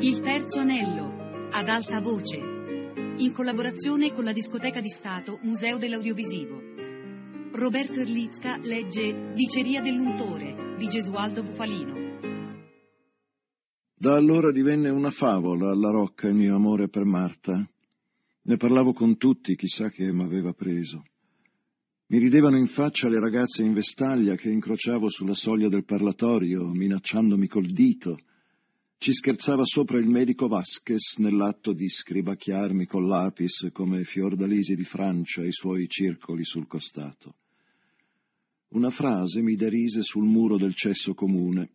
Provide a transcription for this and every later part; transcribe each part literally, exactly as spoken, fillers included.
Il terzo anello, ad alta voce, in collaborazione con la Discoteca di Stato Museo dell'Audiovisivo. Roberto Erlicka legge Diceria dell'untore di Gesualdo Bufalino. Da allora divenne una favola alla Rocca il mio amore per Marta. Ne parlavo con tutti, chissà che m'aveva preso. Mi ridevano in faccia le ragazze in vestaglia che incrociavo sulla soglia del parlatorio, minacciandomi col dito. Ci scherzava sopra il medico Vasquez nell'atto di scribacchiarmi col lapis come Fiordalisi di Francia i suoi circoli sul costato. Una frase mi derise sul muro del cesso comune.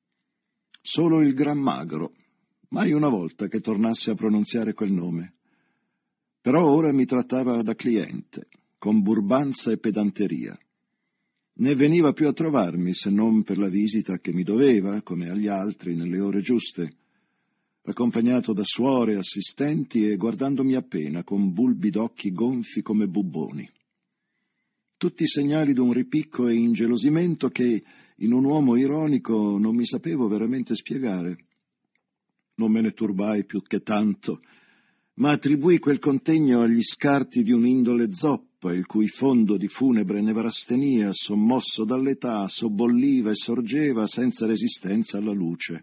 Solo il Gran Magro, mai una volta che tornasse a pronunziare quel nome. Però ora mi trattava da cliente, con burbanza e pedanteria. Né veniva più a trovarmi se non per la visita che mi doveva, come agli altri, nelle ore giuste, accompagnato da suore, assistenti e guardandomi appena con bulbi d'occhi gonfi come bubboni. Tutti segnali d'un ripicco e ingelosimento che, in un uomo ironico, non mi sapevo veramente spiegare. Non me ne turbai più che tanto, ma attribuì quel contegno agli scarti di un'indole zoppa, il cui fondo di funebre nevrastenia, sommosso dall'età, sobbolliva e sorgeva senza resistenza alla luce.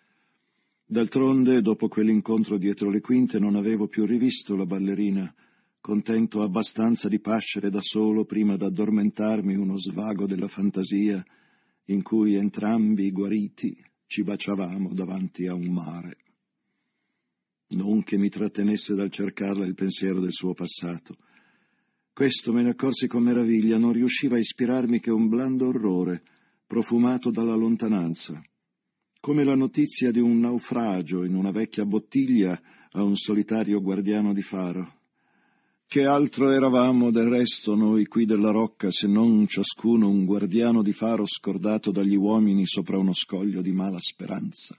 D'altronde, dopo quell'incontro dietro le quinte, non avevo più rivisto la ballerina, contento abbastanza di pascere da solo prima d'addormentarmi uno svago della fantasia in cui entrambi, guariti, ci baciavamo davanti a un mare. Non che mi trattenesse dal cercarla il pensiero del suo passato. Questo, me ne accorsi con meraviglia, non riusciva a ispirarmi che un blando orrore, profumato dalla lontananza, come la notizia di un naufragio in una vecchia bottiglia a un solitario guardiano di faro. Che altro eravamo del resto noi qui della Rocca se non ciascuno un guardiano di faro scordato dagli uomini sopra uno scoglio di mala speranza?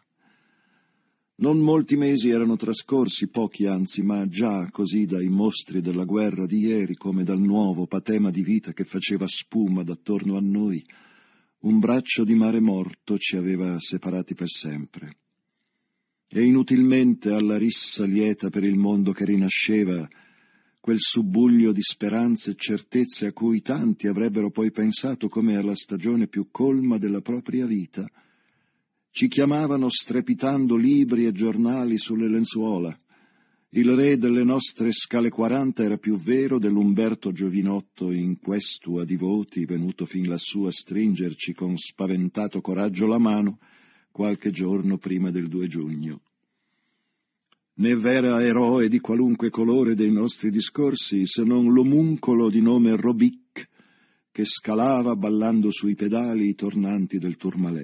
Non molti mesi erano trascorsi, pochi anzi, ma già così dai mostri della guerra di ieri, come dal nuovo patema di vita che faceva spuma d'attorno a noi, un braccio di mare morto ci aveva separati per sempre. E inutilmente alla rissa lieta per il mondo che rinasceva, quel subbuglio di speranze e certezze a cui tanti avrebbero poi pensato come alla stagione più colma della propria vita, ci chiamavano strepitando libri e giornali sulle lenzuola. Il re delle nostre scale quaranta era più vero dell'Umberto giovinotto in questua di voti venuto fin lassù a stringerci con spaventato coraggio la mano qualche giorno prima del due giugno. Né v'era eroe di qualunque colore dei nostri discorsi se non l'omuncolo di nome Robic che scalava ballando sui pedali i tornanti del Tourmalet.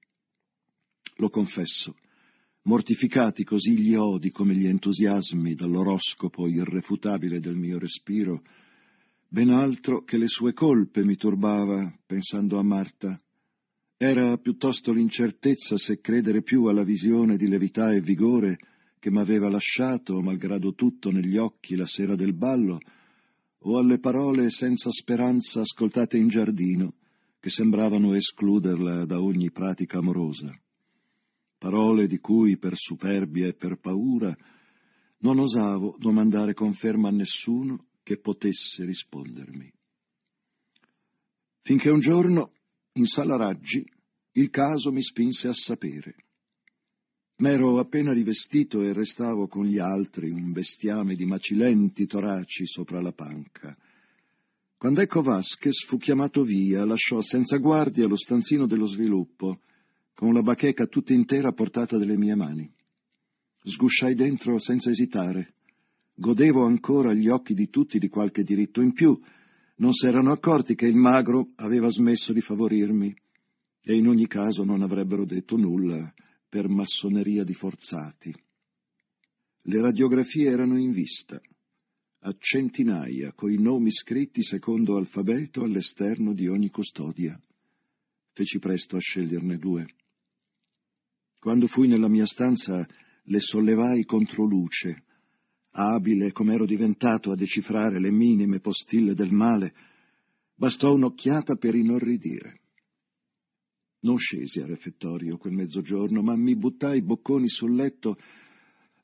Lo confesso, mortificati così gli odi come gli entusiasmi dall'oroscopo irrefutabile del mio respiro, ben altro che le sue colpe mi turbava, pensando a Marta. Era piuttosto l'incertezza se credere più alla visione di levità e vigore che m'aveva lasciato, malgrado tutto, negli occhi la sera del ballo, o alle parole senza speranza ascoltate in giardino, che sembravano escluderla da ogni pratica amorosa. Parole di cui, per superbia e per paura, non osavo domandare conferma a nessuno che potesse rispondermi. Finché un giorno, in sala Raggi, il caso mi spinse a sapere. M'ero appena rivestito e restavo con gli altri, un bestiame di macilenti toraci sopra la panca. Quando ecco Vasquez fu chiamato via, lasciò senza guardia lo stanzino dello sviluppo, con la bacheca tutta intera a portata delle mie mani. Sgusciai dentro senza esitare. Godevo ancora agli occhi di tutti di qualche diritto in più. Non s'erano accorti che il magro aveva smesso di favorirmi, e in ogni caso non avrebbero detto nulla per massoneria di forzati. Le radiografie erano in vista, a centinaia, coi nomi scritti secondo alfabeto all'esterno di ogni custodia. Feci presto a sceglierne due. Quando fui nella mia stanza, le sollevai contro luce. Abile com'ero diventato a decifrare le minime postille del male, bastò un'occhiata per inorridire. Non scesi al refettorio quel mezzogiorno, ma mi buttai bocconi sul letto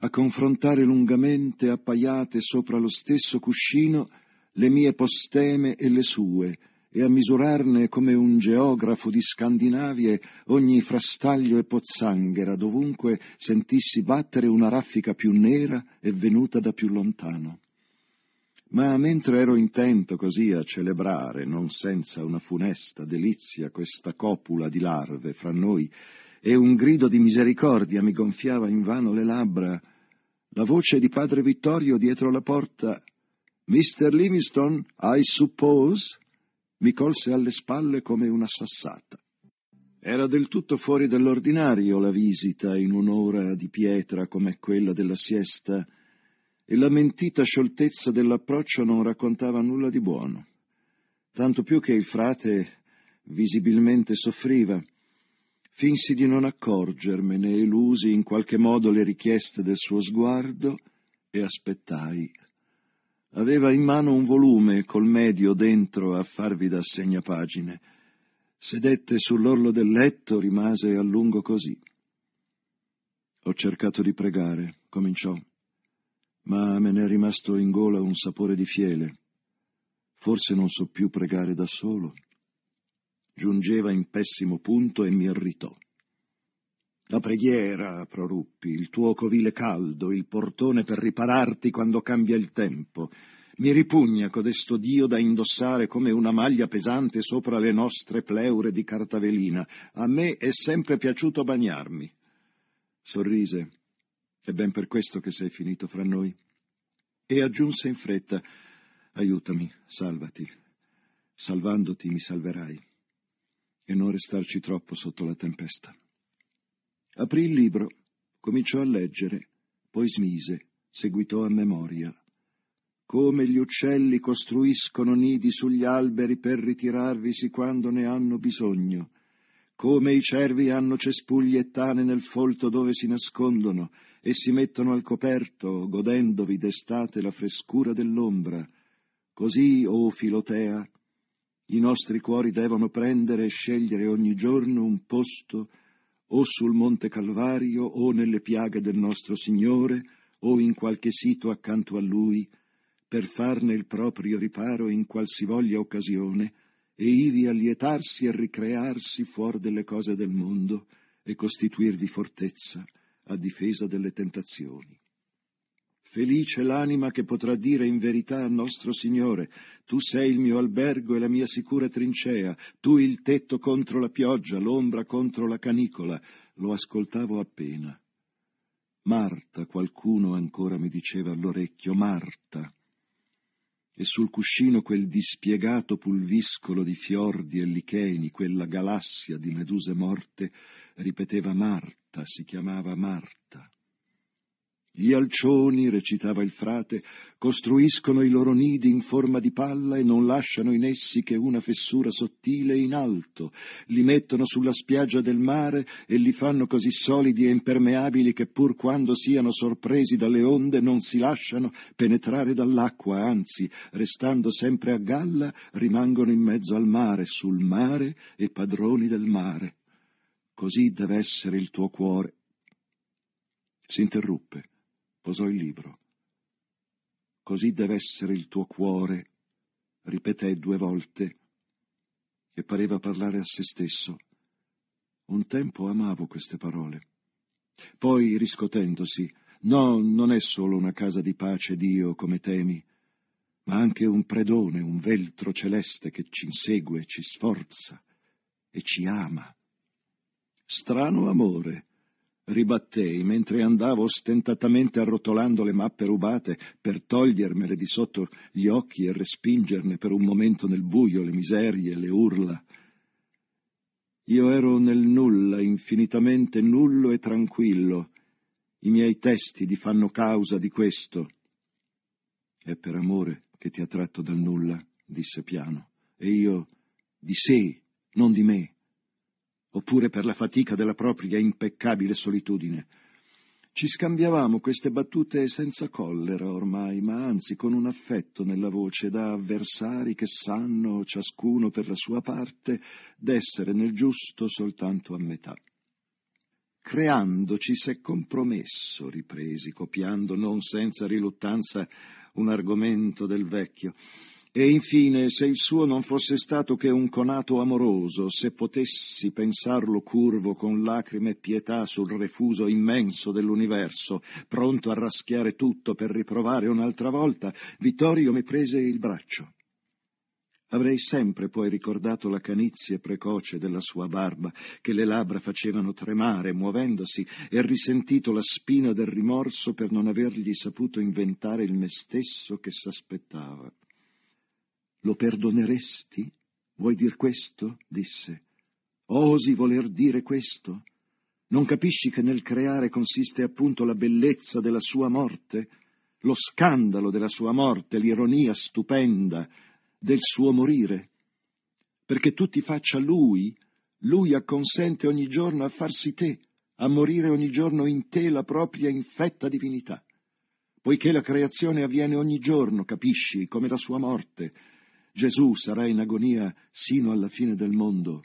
a confrontare lungamente appaiate sopra lo stesso cuscino le mie posteme e le sue, e a misurarne come un geografo di Scandinavie ogni frastaglio e pozzanghera, dovunque sentissi battere una raffica più nera e venuta da più lontano. Ma mentre ero intento così a celebrare, non senza una funesta delizia, questa copula di larve fra noi, e un grido di misericordia mi gonfiava invano le labbra, la voce di padre Vittorio dietro la porta, «mister Livingstone, I suppose?» mi colse alle spalle come una sassata. Era del tutto fuori dell'ordinario la visita in un'ora di pietra come quella della siesta, e la mentita scioltezza dell'approccio non raccontava nulla di buono, tanto più che il frate visibilmente soffriva. Finsi di non accorgermene, elusi in qualche modo le richieste del suo sguardo e aspettai. Aveva in mano un volume col medio dentro a farvi da segnapagine. Sedette sull'orlo del letto, rimase a lungo così. Ho cercato di pregare, cominciò, ma me n'è rimasto in gola un sapore di fiele. Forse non so più pregare da solo. Giungeva in pessimo punto e mi irritò. La preghiera, proruppi, il tuo covile caldo, il portone per ripararti quando cambia il tempo. Mi ripugna codesto Dio da indossare come una maglia pesante sopra le nostre pleure di cartavelina. A me è sempre piaciuto bagnarmi. Sorrise. È ben per questo che sei finito fra noi. E aggiunse in fretta, aiutami, salvati. Salvandoti mi salverai. E non restarci troppo sotto la tempesta. Aprì il libro, cominciò a leggere, poi smise, seguitò a memoria. Come gli uccelli costruiscono nidi sugli alberi per ritirarvisi quando ne hanno bisogno, come i cervi hanno cespugli e tane nel folto dove si nascondono e si mettono al coperto, godendovi d'estate la frescura dell'ombra, così, o Filotea, i nostri cuori devono prendere e scegliere ogni giorno un posto o sul Monte Calvario, o nelle piaghe del nostro Signore, o in qualche sito accanto a Lui, per farne il proprio riparo in qualsivoglia occasione, e ivi allietarsi e ricrearsi fuor delle cose del mondo, e costituirvi fortezza a difesa delle tentazioni. Felice l'anima che potrà dire in verità al nostro Signore, tu sei il mio albergo e la mia sicura trincea, tu il tetto contro la pioggia, l'ombra contro la canicola. Lo ascoltavo appena. Marta, qualcuno ancora mi diceva all'orecchio, Marta. E sul cuscino quel dispiegato pulviscolo di fiordi e licheni, quella galassia di meduse morte, ripeteva Marta, si chiamava Marta. Gli alcioni, recitava il frate, costruiscono i loro nidi in forma di palla e non lasciano in essi che una fessura sottile in alto. Li mettono sulla spiaggia del mare e li fanno così solidi e impermeabili che pur quando siano sorpresi dalle onde non si lasciano penetrare dall'acqua, anzi, restando sempre a galla, rimangono in mezzo al mare, sul mare e padroni del mare. Così deve essere il tuo cuore. Si interruppe. Posò il libro. Così deve essere il tuo cuore, ripeté due volte, e pareva parlare a se stesso. Un tempo amavo queste parole. Poi, riscotendosi, no, non è solo una casa di pace, Dio, come temi, ma anche un predone, un veltro celeste che ci insegue, ci sforza e ci ama. Strano amore, ribattei, mentre andavo ostentatamente arrotolando le mappe rubate per togliermele di sotto gli occhi e respingerne per un momento nel buio le miserie, le urla. Io ero nel nulla, infinitamente nullo e tranquillo. I miei testi ti fanno causa di questo. È per amore che ti ha tratto dal nulla, disse piano, e io di sé, non di me. Oppure per la fatica della propria impeccabile solitudine. Ci scambiavamo queste battute senza collera ormai, ma anzi con un affetto nella voce da avversari che sanno, ciascuno per la sua parte, d'essere nel giusto soltanto a metà. creandoci s'è compromesso, ripresi, copiando non senza riluttanza un argomento del vecchio. E infine, se il suo non fosse stato che un conato amoroso, se potessi pensarlo curvo con lacrime e pietà sul refuso immenso dell'universo, pronto a raschiare tutto per riprovare un'altra volta, Vittorio mi prese il braccio. Avrei sempre poi ricordato la canizie precoce della sua barba, che le labbra facevano tremare muovendosi, e risentito la spina del rimorso per non avergli saputo inventare il me stesso che s'aspettava. «Lo perdoneresti? Vuoi dir questo?» disse. «Osi voler dire questo? Non capisci che nel creare consiste appunto la bellezza della sua morte, lo scandalo della sua morte, l'ironia stupenda del suo morire? Perché tu ti faccia lui, lui acconsente ogni giorno a farsi te, a morire ogni giorno in te la propria infetta divinità. Poiché la creazione avviene ogni giorno, capisci, come la sua morte, Gesù sarà in agonia sino alla fine del mondo».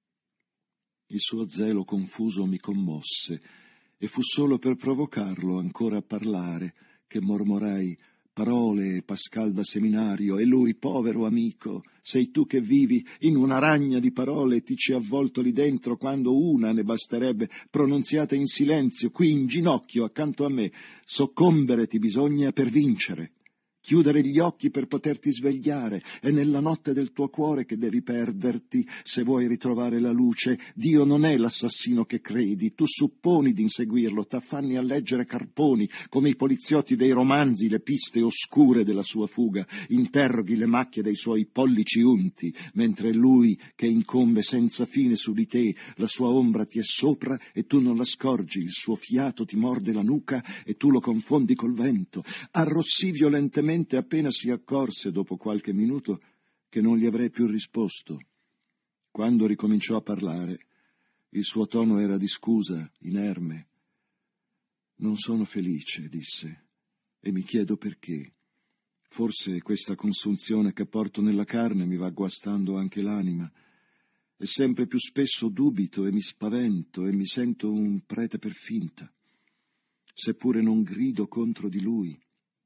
Il suo zelo confuso mi commosse, e fu solo per provocarlo ancora a parlare che mormorai parole Pascal da seminario, e lui, povero amico, sei tu che vivi in una ragna di parole e ti ci avvolto lì dentro, quando una ne basterebbe, pronunziata in silenzio, qui in ginocchio accanto a me. Soccombere ti bisogna per vincere. Chiudere gli occhi per poterti svegliare, è nella notte del tuo cuore che devi perderti se vuoi ritrovare la luce. Dio non è l'assassino che credi, tu supponi di inseguirlo, t'affanni a leggere carponi, come i poliziotti dei romanzi, le piste oscure della sua fuga, interroghi le macchie dei suoi pollici unti, mentre lui che incombe senza fine su di te, la sua ombra ti è sopra e tu non la scorgi, il suo fiato ti morde la nuca e tu lo confondi col vento. Arrossì violentemente appena si accorse, dopo qualche minuto, che non gli avrei più risposto. Quando ricominciò a parlare, il suo tono era di scusa, inerme. «Non sono felice», disse, «e mi chiedo perché. Forse questa consunzione che porto nella carne mi va guastando anche l'anima, e sempre più spesso dubito e mi spavento e mi sento un prete per finta, seppure non grido contro di lui.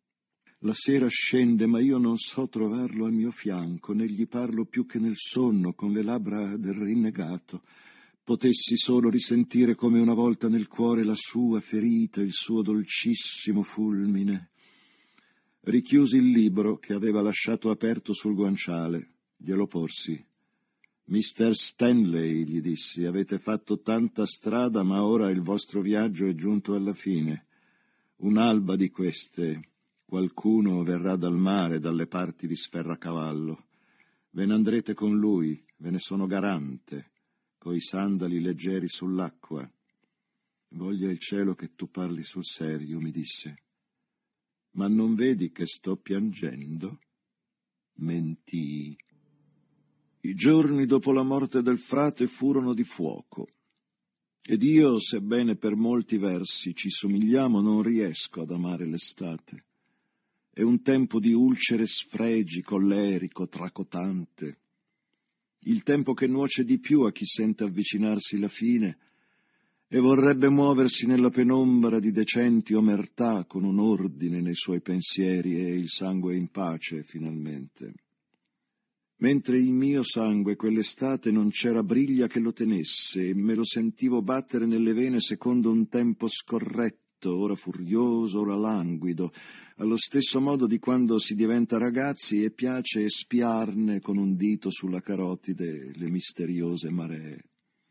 La sera scende, ma io non so trovarlo al mio fianco, né gli parlo più che nel sonno, con le labbra del rinnegato. Potessi solo risentire come una volta nel cuore la sua ferita, il suo dolcissimo fulmine». Richiusi il libro che aveva lasciato aperto sul guanciale, glielo porsi. «Mister Stanley», gli dissi, «avete fatto tanta strada, ma ora il vostro viaggio è giunto alla fine. Un'alba di queste... qualcuno verrà dal mare, dalle parti di Sferracavallo. Ve ne andrete con lui, ve ne sono garante, coi sandali leggeri sull'acqua. Voglia il cielo che tu parli sul serio», mi disse. «Ma non vedi che sto piangendo?» Mentii. I giorni dopo la morte del frate furono di fuoco, ed io, sebbene per molti versi ci somigliamo, non riesco ad amare l'estate. È un tempo di ulcere sfregi, collerico, tracotante. Il tempo che nuoce di più a chi sente avvicinarsi la fine e vorrebbe muoversi nella penombra di decenti omertà con un ordine nei suoi pensieri e il sangue in pace, finalmente. Mentre il mio sangue quell'estate non c'era briglia che lo tenesse e me lo sentivo battere nelle vene secondo un tempo scorretto, ora furioso, ora languido, allo stesso modo di quando si diventa ragazzi e piace espiarne con un dito sulla carotide le misteriose maree.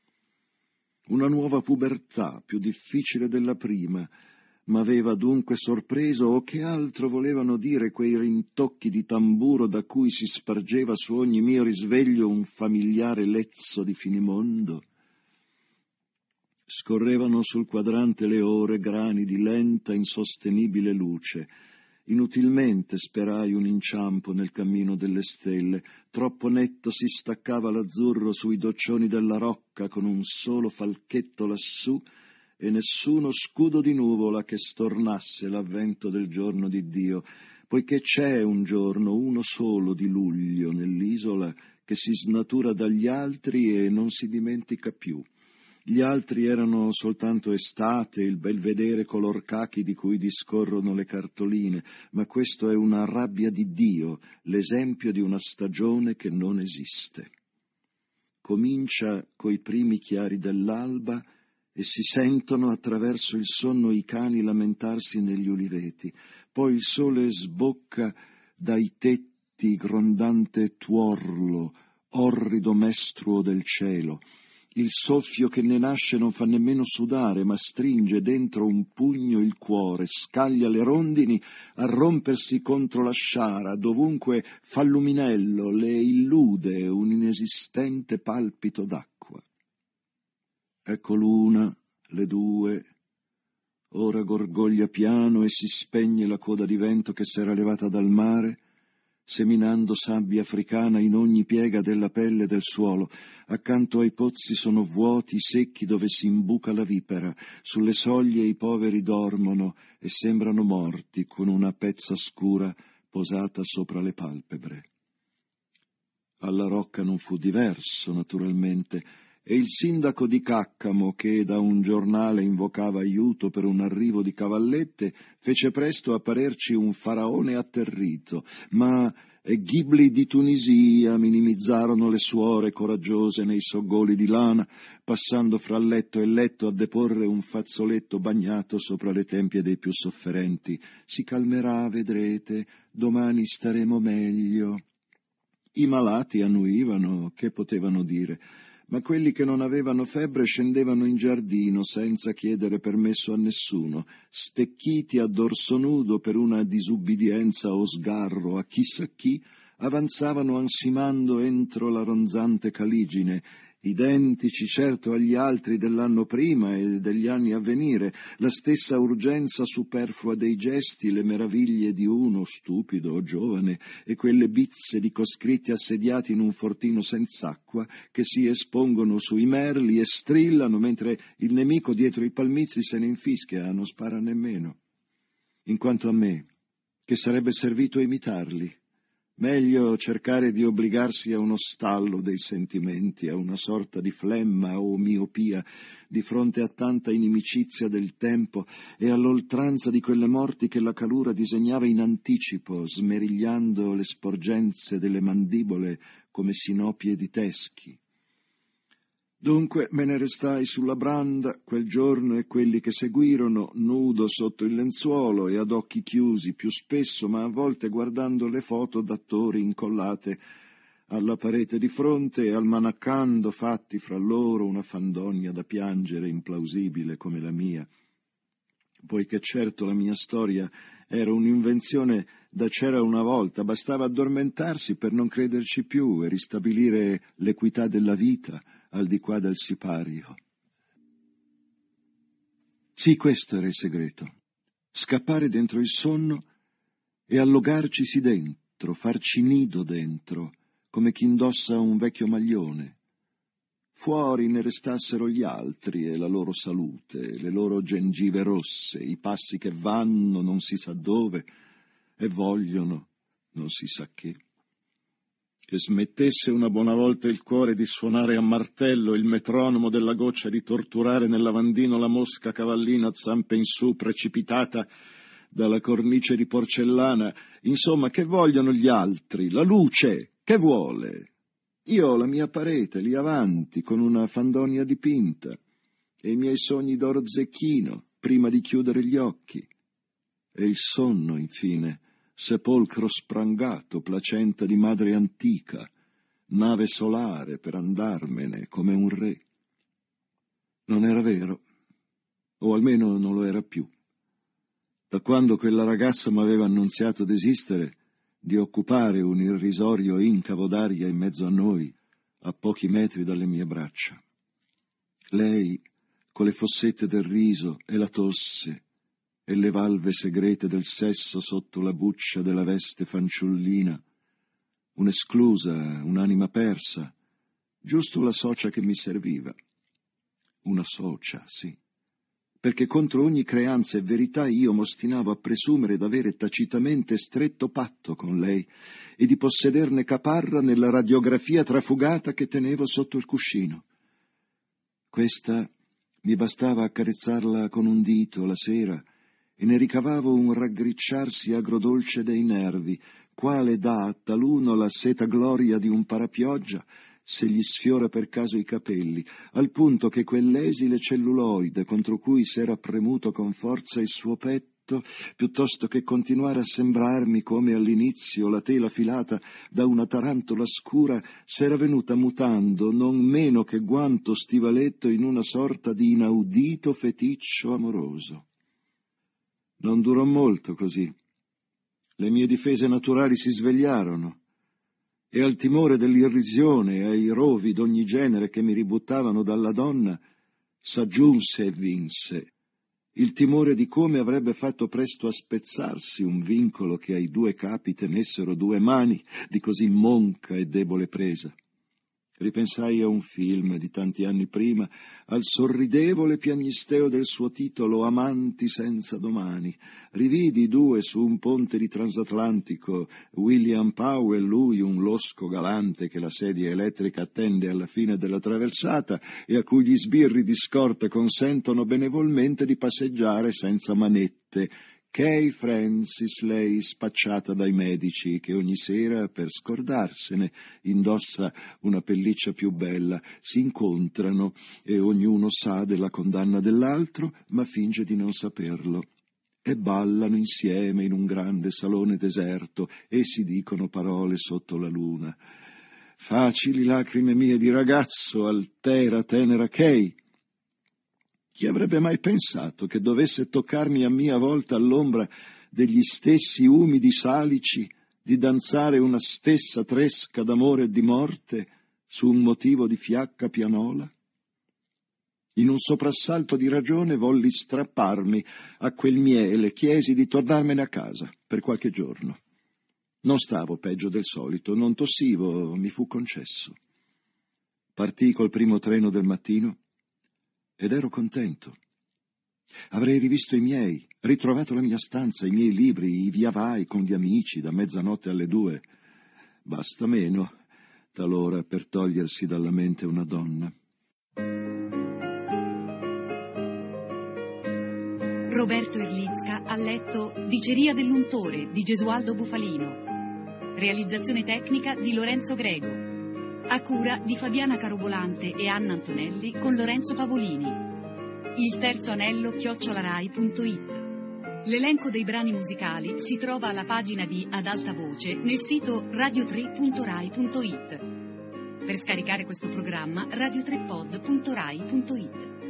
Una nuova pubertà, più difficile della prima, m'aveva dunque sorpreso, o che altro volevano dire quei rintocchi di tamburo da cui si spargeva su ogni mio risveglio un familiare lezzo di finimondo? Scorrevano sul quadrante le ore grani di lenta, insostenibile luce. Inutilmente sperai un inciampo nel cammino delle stelle, troppo netto si staccava l'azzurro sui doccioni della rocca con un solo falchetto lassù e nessuno scudo di nuvola che stornasse l'avvento del giorno di Dio, poiché c'è un giorno, uno solo di luglio nell'isola, che si snatura dagli altri e non si dimentica più. Gli altri erano soltanto estate, il bel vedere color cachi di cui discorrono le cartoline, ma questo è una rabbia di Dio, l'esempio di una stagione che non esiste. Comincia coi primi chiari dell'alba e si sentono attraverso il sonno i cani lamentarsi negli uliveti, poi il sole sbocca dai tetti grondante tuorlo, orrido mestruo del cielo. Il soffio che ne nasce non fa nemmeno sudare, ma stringe dentro un pugno il cuore, scaglia le rondini a rompersi contro la sciara, dovunque fa luminello, le illude un inesistente palpito d'acqua. Ecco l'una, le due, ora gorgoglia piano e si spegne la coda di vento che s'era levata dal mare, seminando sabbia africana in ogni piega della pelle del suolo. Accanto ai pozzi sono vuoti secchi dove si imbuca la vipera. Sulle soglie i poveri dormono e sembrano morti, con una pezza scura posata sopra le palpebre. Alla Rocca non fu diverso, naturalmente, e il sindaco di Caccamo, che da un giornale invocava aiuto per un arrivo di cavallette, fece presto apparerci un faraone atterrito, ma ghibli di Tunisia minimizzarono le suore coraggiose nei soggoli di lana, passando fra letto e letto a deporre un fazzoletto bagnato sopra le tempie dei più sofferenti. Si calmerà, vedrete, domani staremo meglio. I malati annuivano, che potevano dire? Ma quelli che non avevano febbre scendevano in giardino senza chiedere permesso a nessuno, stecchiti a dorso nudo per una disubbidienza o sgarro a chissà chi, avanzavano ansimando entro la ronzante caligine, identici certo agli altri dell'anno prima e degli anni a venire, la stessa urgenza superflua dei gesti, le meraviglie di uno stupido o giovane e quelle bizze di coscritti assediati in un fortino senz'acqua che si espongono sui merli e strillano mentre il nemico dietro i palmizi se ne infischia, non spara nemmeno. In quanto a me, che sarebbe servito a imitarli, meglio cercare di obbligarsi a uno stallo dei sentimenti, a una sorta di flemma o miopia di fronte a tanta inimicizia del tempo e all'oltranza di quelle morti che la calura disegnava in anticipo, smerigliando le sporgenze delle mandibole come sinopie di teschi. Dunque me ne restai sulla branda quel giorno e quelli che seguirono, nudo sotto il lenzuolo e ad occhi chiusi più spesso, ma a volte guardando le foto d'attori incollate alla parete di fronte e almanaccando fatti fra loro una fandonia da piangere implausibile come la mia. Poiché certo la mia storia era un'invenzione da c'era una volta, bastava addormentarsi per non crederci più e ristabilire l'equità della vita al di qua del sipario. Sì, questo era il segreto. Scappare dentro il sonno e allogarcisi dentro, farci nido dentro, come chi indossa un vecchio maglione. Fuori ne restassero gli altri e la loro salute, le loro gengive rosse, i passi che vanno non si sa dove e vogliono non si sa che. Che smettesse una buona volta il cuore di suonare a martello, il metronomo della goccia di torturare nel lavandino la mosca cavallina a zampe in su precipitata dalla cornice di porcellana. Insomma, che vogliono gli altri? La luce, che vuole? Io ho la mia parete lì avanti con una fandonia dipinta e i miei sogni d'oro zecchino prima di chiudere gli occhi. E il sonno, infine, sepolcro sprangato, placenta di madre antica, nave solare per andarmene come un re. Non era vero, o almeno non lo era più. Da quando quella ragazza m'aveva annunziato d'esistere, di occupare un irrisorio incavo d'aria in mezzo a noi, a pochi metri dalle mie braccia. Lei, con le fossette del riso e la tosse, e le valve segrete del sesso sotto la buccia della veste fanciullina, un'esclusa, un'anima persa, giusto la socia che mi serviva. Una socia, sì, perché contro ogni creanza e verità io m'ostinavo a presumere d'avere tacitamente stretto patto con lei e di possederne caparra nella radiografia trafugata che tenevo sotto il cuscino. Questa mi bastava accarezzarla con un dito la sera e ne ricavavo un raggricciarsi agrodolce dei nervi, quale dà a taluno la seta gloria di un parapioggia se gli sfiora per caso i capelli, al punto che quell'esile celluloide contro cui s'era premuto con forza il suo petto, piuttosto che continuare a sembrarmi come all'inizio la tela filata da una tarantola scura, s'era venuta mutando non meno che guanto stivaletto in una sorta di inaudito feticcio amoroso. Non durò molto così. Le mie difese naturali si svegliarono e al timore dell'irrisione e ai rovi d'ogni genere che mi ributtavano dalla donna s'aggiunse e vinse il timore di come avrebbe fatto presto a spezzarsi un vincolo che ai due capi tenessero due mani di così monca e debole presa. Ripensai a un film di tanti anni prima, al sorridevole piagnisteo del suo titolo Amanti senza domani. Rividi i due su un ponte di transatlantico, William Powell, lui un losco galante che la sedia elettrica attende alla fine della traversata e a cui gli sbirri di scorta consentono benevolmente di passeggiare senza manette. Kay Francis, lei spacciata dai medici, che ogni sera, per scordarsene, indossa una pelliccia più bella, si incontrano e ognuno sa della condanna dell'altro, ma finge di non saperlo. E ballano insieme in un grande salone deserto e si dicono parole sotto la luna. Facili lacrime mie di ragazzo, altera, tenera Kay. Chi avrebbe mai pensato che dovesse toccarmi a mia volta all'ombra degli stessi umidi salici di danzare una stessa tresca d'amore e di morte su un motivo di fiacca pianola? In un soprassalto di ragione volli strapparmi a quel miele e chiesi di tornarmene a casa per qualche giorno. Non stavo peggio del solito, non tossivo, mi fu concesso. Partii col primo treno del mattino ed ero contento. Avrei rivisto i miei, ritrovato la mia stanza, i miei libri, i viavai con gli amici da mezzanotte alle due. Basta meno, talora, per togliersi dalla mente una donna. Roberto Erlitzka ha letto Diceria dell'untore di Gesualdo Bufalino. Realizzazione tecnica di Lorenzo Grego. A cura di Fabiana Carobolante e Anna Antonelli con Lorenzo Pavolini. Il terzo anello chiocciolarai punto it. L'elenco dei brani musicali si trova alla pagina di Ad alta voce nel sito radio tre punto rai punto it. Per scaricare questo programma radio tre pod punto rai punto it.